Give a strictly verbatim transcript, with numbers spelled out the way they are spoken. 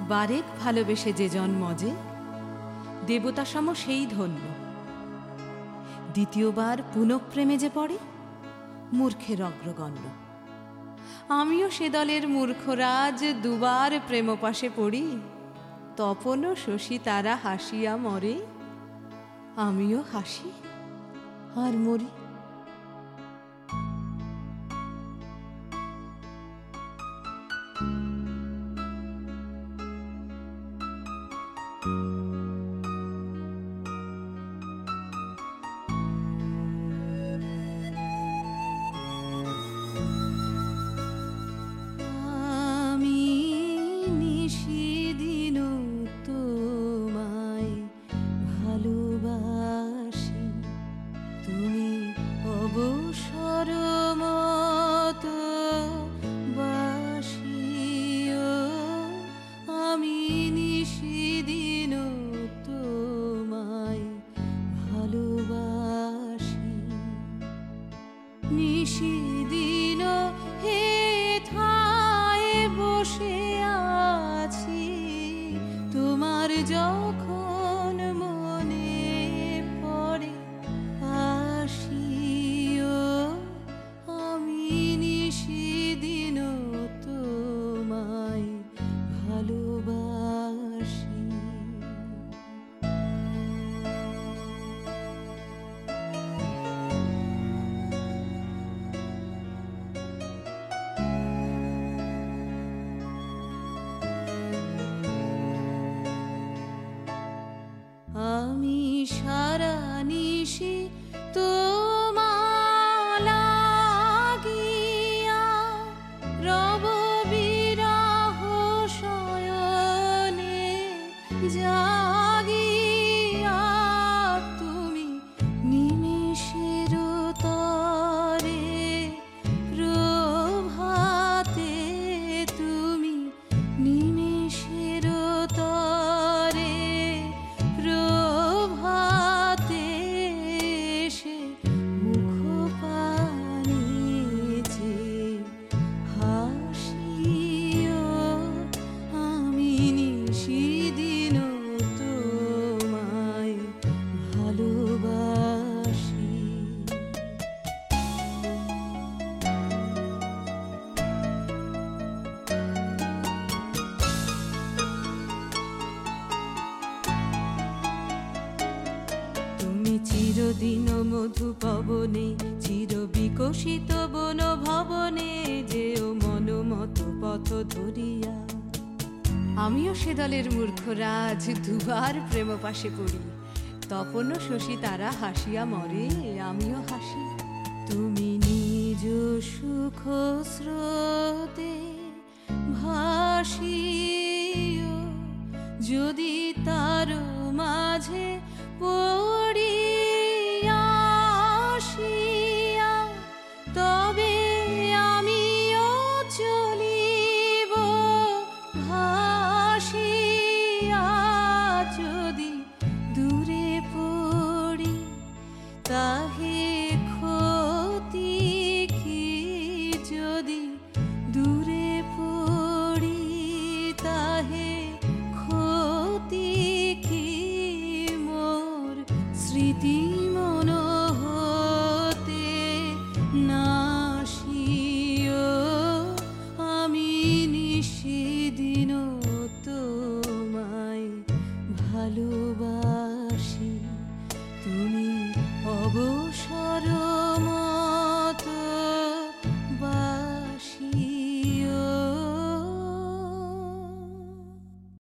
বারেক ভালোবেসে যে জন্মজে দেবতা সম সেই ধন্য, দ্বিতীয়বার পুনঃপ্রেমে যে পড়ে মূর্খের অগ্রগণ্য। আমিও সে দলের মূর্খরাজ, দুবার প্রেমপাশে পড়ি, তপন শশী তারা হাসিয়া মরে, আমিও হাসি আর মরি। নিশিদিন হে ঠায় বসে আছি, তোমার যখন মনে পড়ে আসিও, আমি নিশিদিন তোমায় ভালোবাসি। আমি সারা নিশি তোমার লাগিয়া রব বিরহ শয়নে জাগিয়া, তুমি নিমেষের তরে প্রভাতে, তুমি নিমেষের তরে প্রভাতে এসে মুখ পানে যে হাসিও, আমি নিশিদিন তোমায় ভালোবাসি। চিরদিন মধু পবনে, চির বিকশিত বন ভবনে, যেও মনোমত পথ ধরিয়া। আমিও সে দলের মূর্খরাজ, দুবার প্রেম পাশে পড়ি, তপন শশী তারা হাসিয়া মরে, আমিও হাসি। তুমি নিজ সুখ স্রোতে ভাসিও, যদি তার মাঝে পড়িয়া আসিয়া, তবে আমিও চলিব ভাসিয়া। যদি দূরে পড়ি তাহে ক্ষতি কি, যদি দূরে পড়ি তাহে ক্ষতি কি, মোর স্মৃতি মন হতে নাশিও, আমি নিশিদিন তোমায় ভালোবাসি। তুমি অবসর